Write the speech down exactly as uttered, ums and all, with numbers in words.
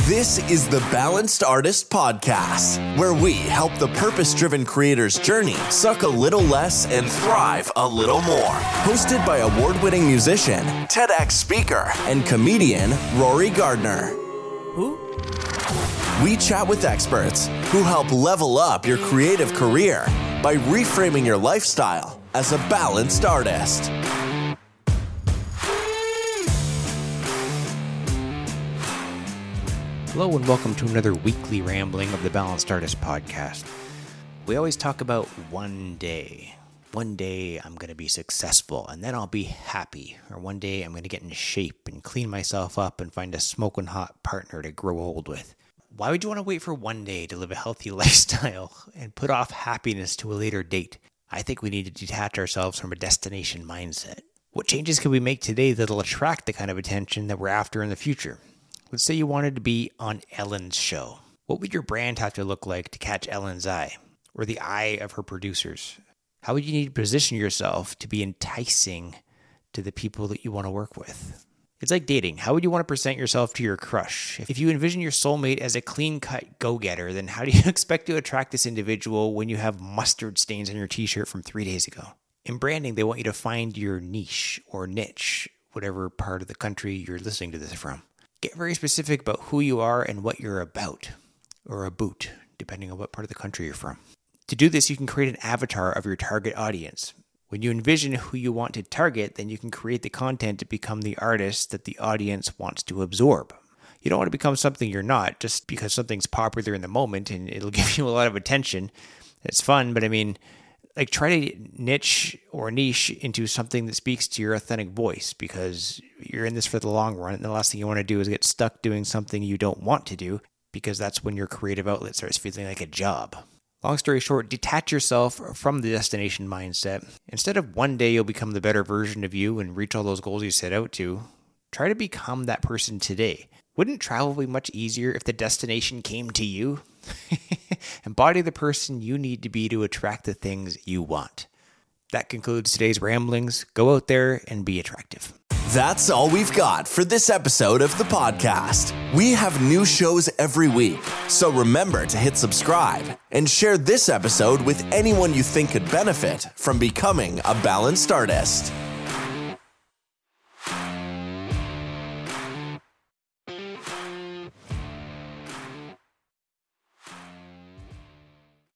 This is the Balanced Artist Podcast, where we help the purpose-driven creator's journey suck a little less and thrive a little more. Hosted by award-winning musician, TEDx speaker, and comedian Rory Gardner. Who? We chat with experts who help level up your creative career by reframing your lifestyle as a balanced artist. Hello and welcome to another weekly rambling of the Balanced Artist Podcast. We always talk about one day. One day I'm going to be successful and then I'll be happy. Or one day I'm going to get in shape and clean myself up and find a smoking hot partner to grow old with. Why would you want to wait for one day to live a healthy lifestyle and put off happiness to a later date? I think we need to detach ourselves from a destination mindset. What changes can we make today that'll attract the kind of attention that we're after in the future? Let's say you wanted to be on Ellen's show. What would your brand have to look like to catch Ellen's eye, or the eye of her producers? How would you need to position yourself to be enticing to the people that you want to work with? It's like dating. How would you want to present yourself to your crush? If you envision your soulmate as a clean-cut go-getter, then how do you expect to attract this individual when you have mustard stains on your t-shirt from three days ago? In branding, they want you to find your niche or niche, whatever part of the country you're listening to this from. Get very specific about who you are and what you're about, or a boot, depending on what part of the country you're from. To do this, you can create an avatar of your target audience. When you envision who you want to target, then you can create the content to become the artist that the audience wants to absorb. You don't want to become something you're not just because something's popular in the moment and it'll give you a lot of attention. It's fun, but I mean, like try to niche or niche into something that speaks to your authentic voice, because you're in this for the long run. And the last thing you want to do is get stuck doing something you don't want to do, because that's when your creative outlet starts feeling like a job. Long story short, detach yourself from the destination mindset. Instead of one day you'll become the better version of you and reach all those goals you set out to, try to become that person today. Wouldn't travel be much easier if the destination came to you? Embody the person you need to be to attract the things you want. That concludes today's ramblings. Go out there and be attractive. That's all we've got for this episode of the podcast. We have new shows every week, so remember to hit subscribe and share this episode with anyone you think could benefit from becoming a balanced artist.